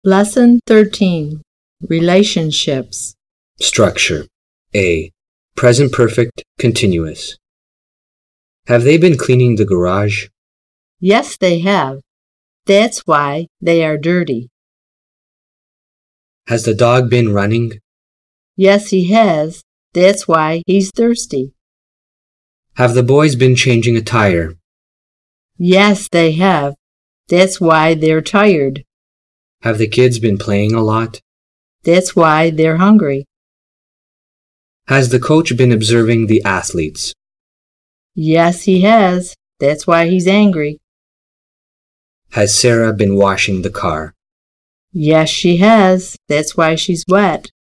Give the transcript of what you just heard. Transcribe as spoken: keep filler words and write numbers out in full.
Lesson thirteen. Relationships. Structure. A. Present perfect continuous. Have they been cleaning the garage? Yes, they have. That's why they are dirty. Has the dog been running? Yes, he has. That's why he's thirsty. Have the boys been changing a tire? Yes, they have. That's why they're tired. Have the kids been playing a lot? That's why they're hungry. Has the coach been observing the athletes? Yes, he has. That's why he's angry. Has Sarah been washing the car? Yes, she has. That's why she's wet.